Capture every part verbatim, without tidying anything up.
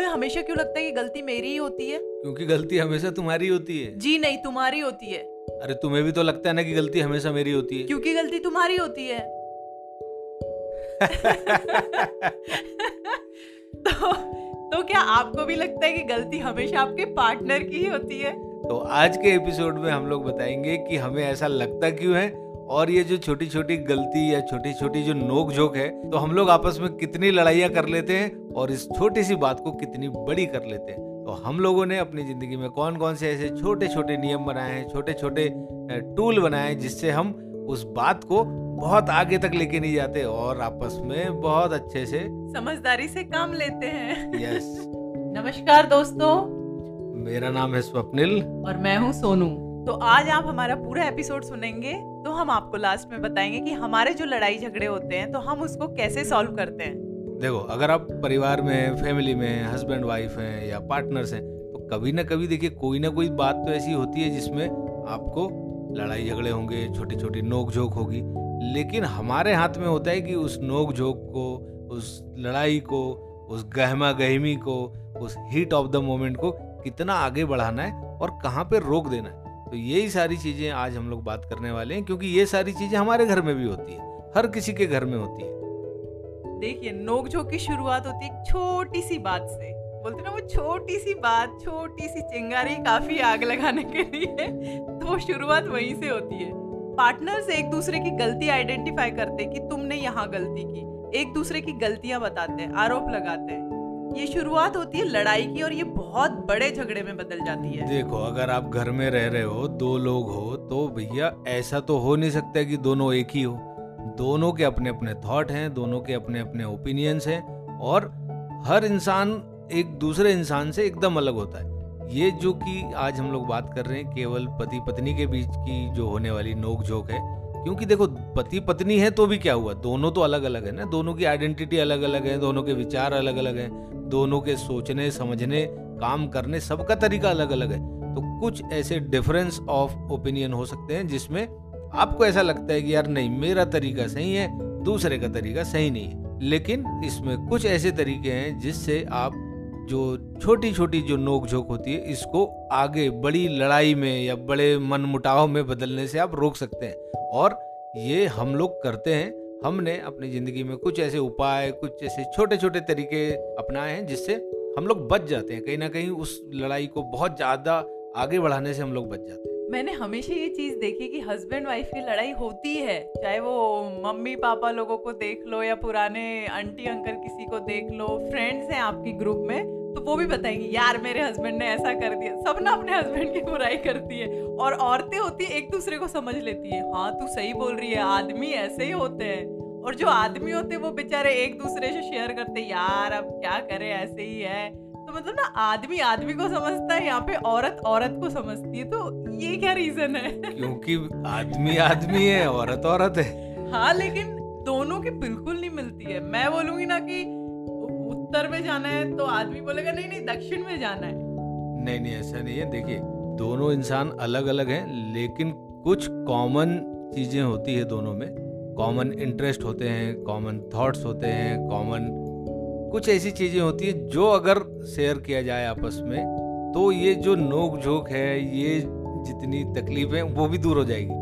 तुम्हें हमेशा क्यों लगता है कि गलती मेरी ही होती है? क्योंकि गलती हमेशा तुम्हारी होती है। जी नहीं, तुम्हारी होती है। अरे तुम्हें भी तो लगता है ना कि गलती हमेशा मेरी होती है। क्योंकि गलती तुम्हारी होती है। तो तो क्या आपको भी लगता है कि गलती हमेशा आपके पार्टनर की ही होती है? तो आज के एपिसोड में हम लोग बताएंगे कि हमें ऐसा लगता क्यों है, और ये जो छोटी छोटी गलती या छोटी छोटी जो नोक झोंक है, तो हम लोग आपस में कितनी लड़ाइयाँ कर लेते हैं और इस छोटी सी बात को कितनी बड़ी कर लेते हैं। तो हम लोगों ने अपनी जिंदगी में कौन कौन से ऐसे छोटे छोटे नियम बनाए हैं, छोटे छोटे टूल बनाए हैं, जिससे हम उस बात को बहुत आगे तक लेके नहीं जाते और आपस में बहुत अच्छे से समझदारी से काम लेते हैं। यस। नमस्कार दोस्तों, मेरा नाम है स्वप्निल और मैं हूँ सोनू। तो आज आप हमारा पूरा एपिसोड सुनेंगे तो हम आपको लास्ट में बताएंगे कि हमारे जो लड़ाई झगड़े होते हैं तो हम उसको कैसे सॉल्व करते हैं। देखो, अगर आप परिवार में, फैमिली में हस्बैंड वाइफ हैं या पार्टनर्स हैं, तो कभी ना कभी देखिए कोई ना कोई बात तो ऐसी होती है जिसमें आपको लड़ाई झगड़े होंगे, छोटी छोटी नोक झोंक होगी। लेकिन हमारे हाथ में होता है कि उस नोक झोंक को, उस लड़ाई को, उस गहमा गहमी को, उस हीट ऑफ द मोमेंट को कितना आगे बढ़ाना है और कहाँ पे रोक देना है। तो यही सारी चीजें आज हम लोग बात करने वाले हैं, क्योंकि ये सारी चीजें हमारे घर में भी होती है, हर किसी के घर में होती है। देखिए, नोक झोंक की शुरुआत होती है एक छोटी सी बात से। बोलते ना, वो छोटी सी बात, छोटी सी चिंगारी काफी आग लगाने के लिए, तो वो शुरुआत वहीं से होती है। पार्टनर्स एक दूसरे की गलती आइडेंटिफाई करते हैं कि तुमने यहाँ गलती की, एक दूसरे की गलतियां बताते हैं, आरोप लगाते हैं। ये शुरुआत होती है लड़ाई की और ये बहुत बड़े झगड़े में बदल जाती है। देखो, अगर आप घर में रह रहे हो, दो लोग हो, तो भैया ऐसा तो हो नहीं सकता कि दोनों एक ही हो। दोनों के अपने अपने थॉट हैं, दोनों के अपने अपने ओपिनियंस हैं, और हर इंसान एक दूसरे इंसान से एकदम अलग होता है। ये जो कि आज हम लोग बात कर रहे हैं केवल पति पत्नी के बीच की जो होने वाली नोक झोंक है, क्योंकि देखो पति पत्नी है तो भी क्या हुआ, दोनों तो अलग अलग है ना, दोनों की आइडेंटिटी अलग अलग है, दोनों के विचार अलग अलग हैं, दोनों के सोचने समझने काम करने सबका तरीका अलग अलग है। तो कुछ ऐसे डिफरेंस ऑफ ओपिनियन हो सकते हैं जिसमें आपको ऐसा लगता है कि यार नहीं, मेरा तरीका सही है, दूसरे का तरीका सही नहीं है। लेकिन इसमें कुछ ऐसे तरीके हैं जिससे आप जो छोटी छोटी जो नोक झोंक होती है, इसको आगे बड़ी लड़ाई में या बड़े मनमुटाव में बदलने से आप रोक सकते हैं। और ये हम लोग करते हैं। हमने अपनी जिंदगी में कुछ ऐसे उपाय, कुछ ऐसे छोटे छोटे तरीके अपनाए हैं जिससे हम लोग बच जाते हैं, कहीं ना कहीं उस लड़ाई को बहुत ज्यादा आगे बढ़ाने से हम लोग बच जाते हैं। मैंने हमेशा ये चीज देखी कि हस्बैंड वाइफ की लड़ाई होती है, चाहे वो मम्मी पापा लोगों को देख लो या पुराने आंटी अंकल किसी को देख लो, फ्रेंड्स हैं आपकी ग्रुप में, तो वो भी बताएंगे यार मेरे हस्बैंड ने ऐसा कर दिया। सब ना अपने हस्बैंड की बुराई करती है, और औरतें होती है एक दूसरे को समझ लेती है, हाँ तू सही बोल रही है, आदमी ऐसे ही होते हैं। और जो आदमी होते हैं वो बेचारे एक दूसरे से शेयर करते हैं, यार अब क्या करे, ऐसे ही है। तो मतलब ना, आदमी आदमी को समझता है, यहाँ पे औरत औरत को समझती है। तो ये क्या रीजन है? क्योंकि आदमी आदमी है, औरत औरत है। हाँ, लेकिन दोनों की बिल्कुल नहीं मिलती है। मैं बोलूंगी ना कि उत्तर में जाना है तो आदमी बोलेगा नहीं नहीं दक्षिण में जाना है। नहीं नहीं, ऐसा नहीं है। देखिए, दोनों इंसान अलग अलग हैं, लेकिन कुछ कॉमन चीजें होती है दोनों में। कॉमन इंटरेस्ट होते हैं, कॉमन थॉट्स होते हैं, कॉमन कुछ ऐसी चीजें होती है जो अगर शेयर किया जाए आपस में, तो ये जो नोक झोंक है, ये जितनी तकलीफ है वो भी दूर हो जाएगी।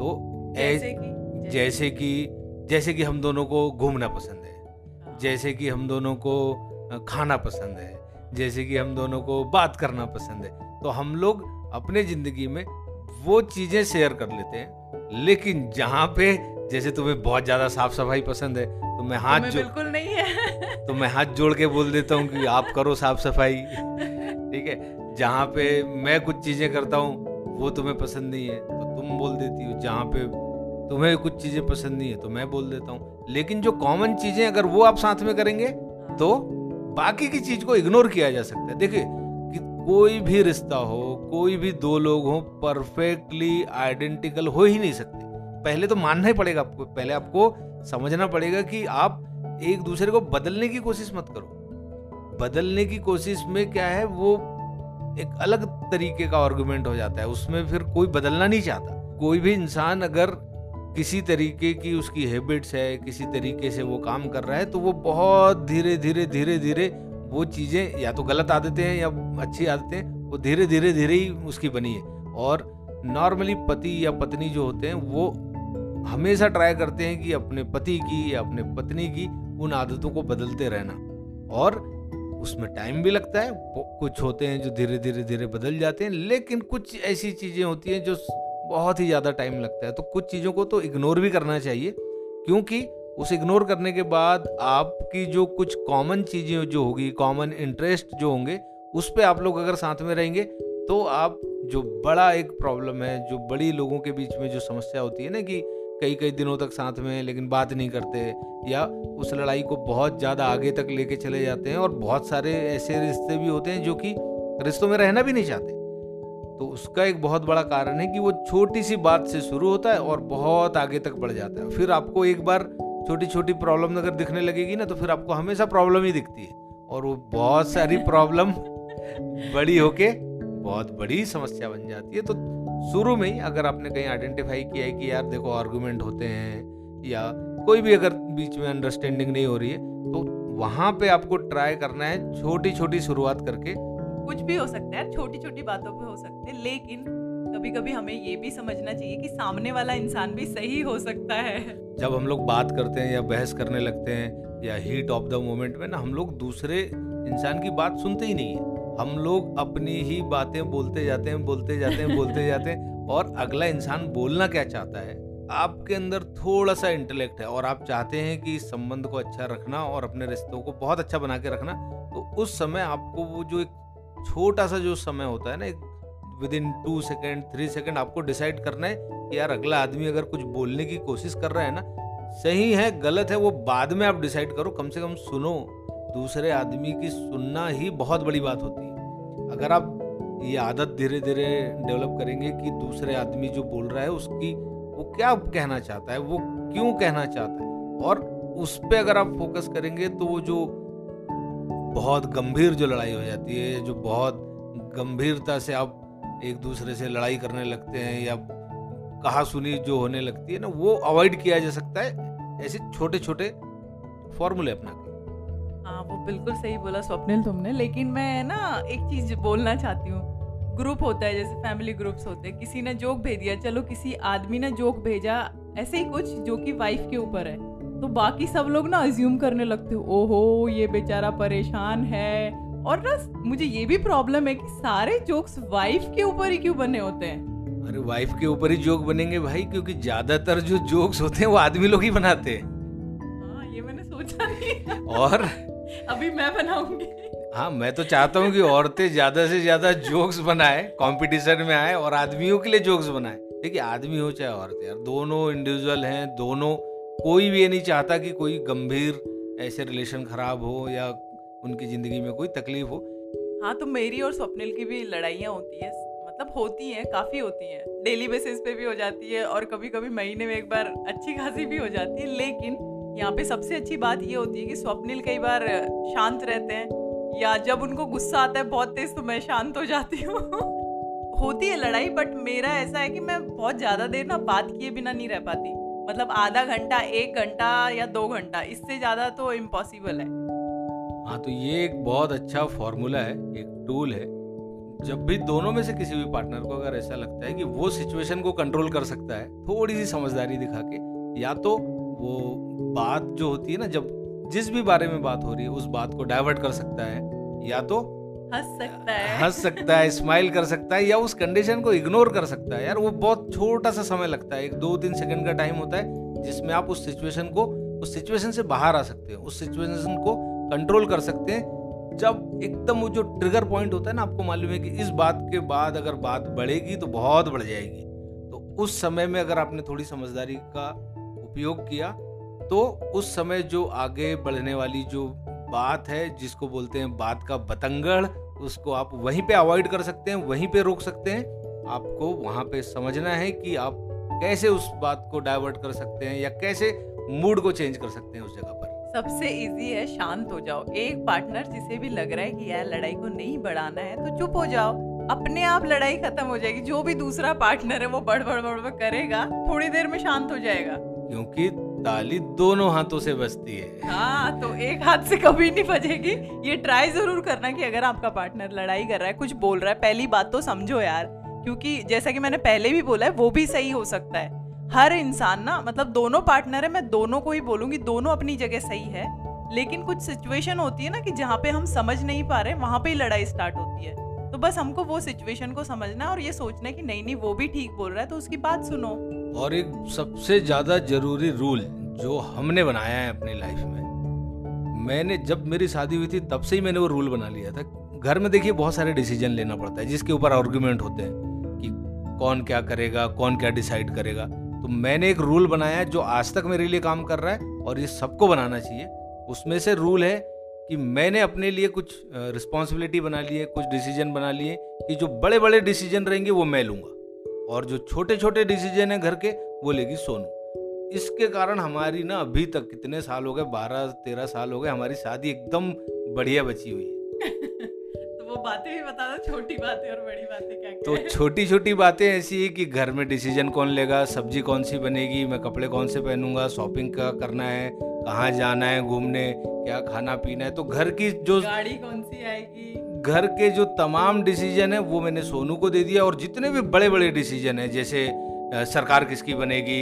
तो जैसे कि जैसे कि जैसे कि हम दोनों को घूमना पसंद है, जैसे कि हम दोनों को खाना पसंद है, जैसे कि हम दोनों को बात करना पसंद है, तो हम लोग अपने जिंदगी में वो चीजें शेयर कर लेते हैं। लेकिन जहाँ पे जैसे तुम्हें बहुत ज्यादा साफ सफाई पसंद है, तो मैं हाथ जो बिल्कुल नहीं है तो मैं हाथ जोड़ के बोल देता हूँ कि आप करो साफ सफाई, ठीक है। जहाँ पे मैं कुछ चीजें करता हूँ वो तुम्हें पसंद नहीं है तो तुम बोल देती हो, जहाँ पे तुम्हें कुछ चीजें पसंद नहीं है तो मैं बोल देता हूँ। लेकिन जो कॉमन चीजें अगर वो आप साथ में करेंगे तो बाकी की चीज को इग्नोर किया जा सकता है। देखिए कि कोई भी रिश्ता हो, कोई भी दो लोग हो, परफेक्टली आइडेंटिकल हो ही नहीं सकते। पहले तो मानना ही पड़ेगा आपको, पहले आपको समझना पड़ेगा कि आप एक दूसरे को बदलने की कोशिश मत करो। बदलने की कोशिश में क्या है, वो एक अलग तरीके का आर्गुमेंट हो जाता है, उसमें फिर कोई बदलना नहीं चाहता। कोई भी इंसान अगर किसी तरीके की उसकी हैबिट्स है, किसी तरीके से वो काम कर रहा है, तो वो बहुत धीरे धीरे धीरे धीरे वो चीज़ें या तो गलत आदतें हैं या अच्छी आदतें, वो धीरे धीरे धीरे ही उसकी बनी है। और नॉर्मली पति या पत्नी जो होते हैं वो हमेशा ट्राई करते हैं कि अपने पति की या अपने पत्नी की उन आदतों को बदलते रहना, और उसमें टाइम भी लगता है। कुछ होते हैं जो धीरे धीरे धीरे बदल जाते हैं, लेकिन कुछ ऐसी चीज़ें होती हैं जो बहुत ही ज़्यादा टाइम लगता है। तो कुछ चीज़ों को तो इग्नोर भी करना चाहिए, क्योंकि उस इग्नोर करने के बाद आपकी जो कुछ कॉमन चीज़ें जो होगी, कॉमन इंटरेस्ट जो होंगे, उस पे आप लोग अगर साथ में रहेंगे तो आप जो बड़ा एक प्रॉब्लम है, जो बड़ी लोगों के बीच में जो समस्या होती है ना कि कई कई दिनों तक साथ में लेकिन बात नहीं करते, या उस लड़ाई को बहुत ज़्यादा आगे तक लेके चले जाते हैं, और बहुत सारे ऐसे रिश्ते भी होते हैं जो कि रिश्तों में रहना भी नहीं चाहते। तो उसका एक बहुत बड़ा कारण है कि वो छोटी सी बात से शुरू होता है और बहुत आगे तक बढ़ जाता है। फिर आपको एक बार छोटी छोटी प्रॉब्लम अगर दिखने लगेगी ना, तो फिर आपको हमेशा प्रॉब्लम ही दिखती है, और वो बहुत सारी प्रॉब्लम बड़ी होके बहुत बड़ी समस्या बन जाती है। तो शुरू में ही अगर आपने कहीं आइडेंटिफाई किया है कि यार देखो आर्गुमेंट होते हैं या कोई भी अगर बीच में अंडरस्टैंडिंग नहीं हो रही है, तो वहाँ पे आपको ट्राई करना है छोटी छोटी शुरुआत करके। कुछ भी हो सकता है, छोटी छोटी बातों पे हो सकते हैं, लेकिन कभी कभी हमें ये भी समझना चाहिए कि सामने वाला इंसान भी सही हो सकता है। जब हम लोग बात करते हैं या बहस करने लगते हैं या हीट ऑफ द मोमेंट में ना, हम लोग दूसरे इंसान की बात सुनते ही नहीं है। हम लोग अपनी ही बातें बोलते जाते हैं बोलते जाते हैं बोलते जाते हैं और अगला इंसान बोलना क्या चाहता है। आपके अंदर थोड़ा सा इंटेलेक्ट है और आप चाहते हैं कि इस संबंध को अच्छा रखना और अपने रिश्तों को बहुत अच्छा बना के रखना, तो उस समय आपको वो जो एक छोटा सा जो समय होता है ना, एक within two second three second आपको डिसाइड करना है कि यार अगला आदमी अगर कुछ बोलने की कोशिश कर रहा है ना, सही है गलत है वो बाद में आप डिसाइड करो, कम से कम सुनो। दूसरे आदमी की सुनना ही बहुत बड़ी बात होती है। अगर आप ये आदत धीरे धीरे डेवलप करेंगे कि दूसरे आदमी जो बोल रहा है उसकी वो क्या कहना चाहता है, वो क्यों कहना चाहता है, और उस पे अगर आप फोकस करेंगे तो वो जो बहुत गंभीर जो लड़ाई हो जाती है, जो बहुत गंभीरता से आप एक दूसरे से लड़ाई करने लगते हैं या कहा सुनी जो होने लगती है ना, वो अवॉइड किया जा सकता है ऐसे छोटे छोटे फॉर्मूले अपना के। हाँ, वो बिल्कुल सही बोला स्वप्निल तुमने, लेकिन मैं ना एक चीज बोलना चाहती हूँ। ग्रुप होता है, जैसे फैमिली ग्रुप्स होते हैं, किसी ने जोक भेज दिया, चलो किसी आदमी ने जोक भेजा ऐसे ही कुछ जो कि वाइफ के ऊपर है, तो बाकी सब लोग ना अज्यूम करने लगते हो, ओहो ये बेचारा परेशान है। और ना मुझे ये भी प्रॉब्लम है कि सारे जोक्स वाइफ के ऊपर ही क्यों बने होते हैं। अरे वाइफ के ऊपर ही जोक बनेंगे भाई, क्योंकि ज्यादातर जो जोक्स होते हैं वो आदमी लोग ही बनाते हैं। हाँ, ये मैंने सोचा नहीं। और अभी मैं बनाऊंगी। हाँ, मैं तो चाहता हूँ कि औरतें ज्यादा से ज्यादा जोक्स बनाए, कंपटीशन में आए और आदमियों के लिए जोक्स बनाए। देखिए आदमी हो चाहे औरत, यार दोनों इंडिविजुअल हैं, दोनों, कोई भी ये नहीं चाहता कि कोई गंभीर ऐसे रिलेशन खराब हो या उनकी जिंदगी में कोई तकलीफ हो। हाँ, तो मेरी और स्वप्निल की भी लड़ाइयाँ होती है, मतलब होती हैं, काफी होती हैं, डेली बेसिस पे भी हो जाती है और कभी कभी महीने में एक बार अच्छी खासी भी हो जाती है। लेकिन यहाँ पे सबसे अच्छी बात ये होती है कि स्वप्निल कई बार शांत रहते हैं, या जब उनको गुस्सा आता है बहुत तेज तो मैं शांत हो जाती हूँ। होती है लड़ाई, बट मेरा ऐसा है कि मैं बहुत ज्यादा देर ना बात किए बिना नहीं रह पाती, मतलब आधा घंटा, एक घंटा या दो घंटा, इससे ज्यादा तो इम्पॉसिबल है। हाँ, तो ये एक बहुत अच्छा फॉर्मूला है, एक टूल है। जब भी दोनों में से किसी भी पार्टनर को अगर ऐसा लगता है कि वो सिचुएशन को कंट्रोल कर सकता है थोड़ी सी समझदारी दिखा के, या तो वो बात जो होती है ना, जब जिस भी बारे में बात हो रही है उस बात को डाइवर्ट कर सकता है, या तो हंस सकता है हंस सकता है, स्माइल कर सकता है, या उस कंडीशन को इग्नोर कर सकता है। यार वो बहुत छोटा सा समय लगता है, एक दो तीन सेकंड का टाइम होता है जिसमें आप उस सिचुएशन को उस सिचुएशन से बाहर आ सकते हो, उस सिचुएशन को कंट्रोल कर सकते हैं। जब एकदम वो जो ट्रिगर पॉइंट होता है ना, आपको मालूम है कि इस बात के बाद अगर बात बढ़ेगी तो बहुत बढ़ जाएगी, तो उस समय में अगर आपने थोड़ी समझदारी का उपयोग किया तो उस समय जो आगे बढ़ने वाली जो बात है, जिसको बोलते हैं बात का बतंगड़, उसको आप वहीं पे अवॉइड कर सकते हैं, वहीं पे रोक सकते हैं। आपको वहां पे समझना है कि आप कैसे उस बात को डाइवर्ट कर सकते हैं या कैसे मूड को चेंज कर सकते हैं उस जगह पर। सबसे इजी है शांत हो जाओ। एक पार्टनर जिसे भी लग रहा है कि यार लड़ाई को नहीं बढ़ाना है तो चुप हो जाओ, अपने आप लड़ाई खत्म हो जाएगी। जो भी दूसरा पार्टनर है वो बड़ बड़ बड़ करेगा, थोड़ी देर में शांत हो जाएगा। क्योंकि ताली दोनों हाथों से बजती है। हाँ, तो एक हाथ से कभी नहीं बजेगी। ये ट्राई जरूर करना कि अगर आपका पार्टनर लड़ाई कर रहा है, कुछ बोल रहा है, पहली बात तो समझो यार, क्योंकि जैसा कि मैंने पहले भी बोला है, वो भी सही हो सकता है। हर इंसान ना, मतलब दोनों पार्टनर है, मैं दोनों को ही बोलूंगी, दोनों अपनी जगह सही है, लेकिन कुछ सिचुएशन होती है ना कि जहाँ पे हम समझ नहीं पा रहे, वहां पे ही लड़ाई स्टार्ट होती है। तो बस हमको वो सिचुएशन को समझना और ये सोचना कि नहीं नहीं वो भी ठीक बोल रहा है, तो उसकी बात सुनो। और एक सबसे ज्यादा जरूरी रूल जो हमने बनाया है अपनी लाइफ में, मैंने जब मेरी शादी हुई थी तब से ही मैंने वो रूल बना लिया था। घर में देखिए बहुत सारे डिसीजन लेना पड़ता है जिसके ऊपर आर्गुमेंट होते हैं कि कौन क्या करेगा, कौन क्या डिसाइड करेगा। तो मैंने एक रूल बनाया है जो आज तक मेरे लिए काम कर रहा है और ये सबको बनाना चाहिए। उसमें से रूल है कि मैंने अपने लिए कुछ रिस्पॉन्सिबिलिटी बना ली है, कुछ डिसीजन बना लिए कि जो बड़े बड़े डिसीजन रहेंगे वो मैं लूँगा और जो छोटे छोटे डिसीजन है घर के वो लेगी सोनू। इसके कारण हमारी ना अभी तक कितने साल हो गए, बारह तेरह साल हो गए, हमारी शादी एकदम बढ़िया बची हुई है। तो वो बातें भी बता दो, छोटी बातें और बड़ी बातें क्या क्या तो है? छोटी छोटी बातें ऐसी है कि घर में डिसीजन कौन लेगा, सब्जी कौन सी बनेगी, मैं कपड़े कौन से पहनूंगा, शॉपिंग क्या करना है, कहाँ जाना है घूमने, क्या खाना पीना है, तो घर की जो गाड़ी कौन सी आएगी, घर के जो तमाम डिसीजन है वो मैंने सोनू को दे दिया। और जितने भी बड़े बड़े डिसीजन है, जैसे अ, सरकार किसकी बनेगी,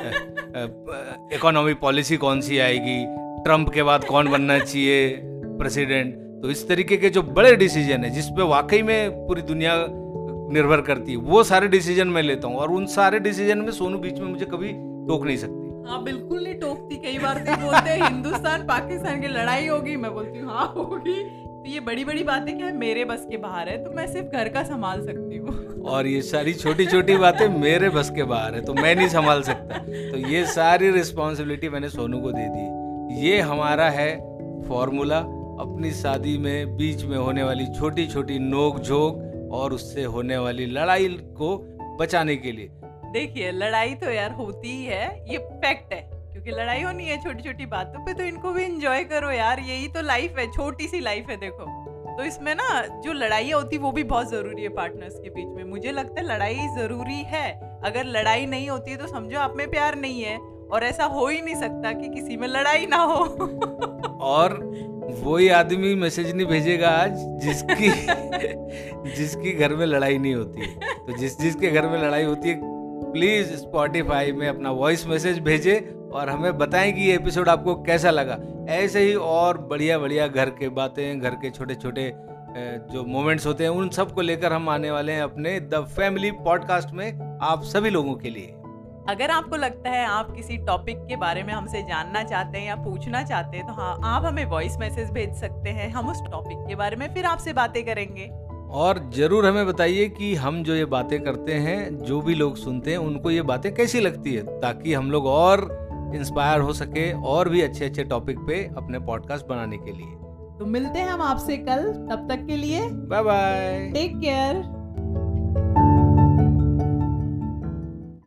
इकोनॉमी पॉलिसी कौन सी आएगी, ट्रम्प के बाद कौन बनना चाहिए प्रेसिडेंट, तो इस तरीके के जो बड़े डिसीजन है जिस पे वाकई में पूरी दुनिया निर्भर करती है, वो सारे डिसीजन मैं लेता हूँ। और उन सारे डिसीजन में सोनू बीच में मुझे कभी टोक नहीं सकती। हाँ बिल्कुल नहीं टोकती। कई बार तो बोलते हैं हिंदुस्तान पाकिस्तान की लड़ाई होगी, मैं बोलती हूँ हाँ होगी। तो ये बड़ी बड़ी बातें क्या है, मेरे बस के बाहर है, तो मैं सिर्फ घर का संभाल सकती हूँ। और ये सारी छोटी छोटी बातें मेरे बस के बाहर है, तो मैं नहीं संभाल सकता। तो ये सारी रिस्पॉन्सिबिलिटी मैंने सोनू को दे दी। ये हमारा है फॉर्मूला अपनी शादी में बीच में होने वाली छोटी छोटी नोक झोंक और उससे होने वाली लड़ाई को बचाने के लिए। देखिए लड़ाई तो यार होती ही है, ये फैक्ट है, क्योंकि लड़ाई होनी है छोटी छोटी बातों पे, तो इनको भी एंजॉय करो यार, यही तो लाइफ है, छोटी सी लाइफ है देखो। तो इसमें ना जो लड़ाई होती वो भी बहुत जरूरी है पार्टनर्स के बीच में। मुझे लगता है लड़ाई जरूरी है। अगर लड़ाई नहीं होती है तो समझो आप में प्यार नहीं है, और ऐसा हो ही नहीं सकता कि किसी में लड़ाई ना हो। और वही आदमी मैसेज नहीं भेजेगा आज जिसकी जिसकी घर में लड़ाई नहीं होती है। तो जिस जिसके घर में लड़ाई होती है प्लीज स्पॉटिफाई में अपना वॉइस मैसेज भेजे और हमें बताएं कि ये एपिसोड आपको कैसा लगा। ऐसे ही और बढ़िया बढ़िया घर के बातें, घर के छोटे छोटे जो मोमेंट्स होते हैं, उन सब को लेकर हम आने वाले हैं अपने द फैमिली पॉडकास्ट में आप सभी लोगों के लिए। अगर आपको लगता है आप किसी टॉपिक के बारे में हमसे जानना चाहते हैं या पूछना चाहते हैं, तो हाँ आप हमें वॉइस मैसेज भेज सकते हैं, हम उस टॉपिक के बारे में फिर आपसे बातें करेंगे। और जरूर हमें बताइए कि हम जो ये बातें करते हैं, जो भी लोग सुनते हैं, उनको ये बातें कैसी लगती है, ताकि हम लोग और इंस्पायर हो सके और भी अच्छे अच्छे टॉपिक पे अपने पॉडकास्ट बनाने के लिए। तो मिलते हैं हम आपसे कल, तब तक के लिए बाय बाय, टेक केयर।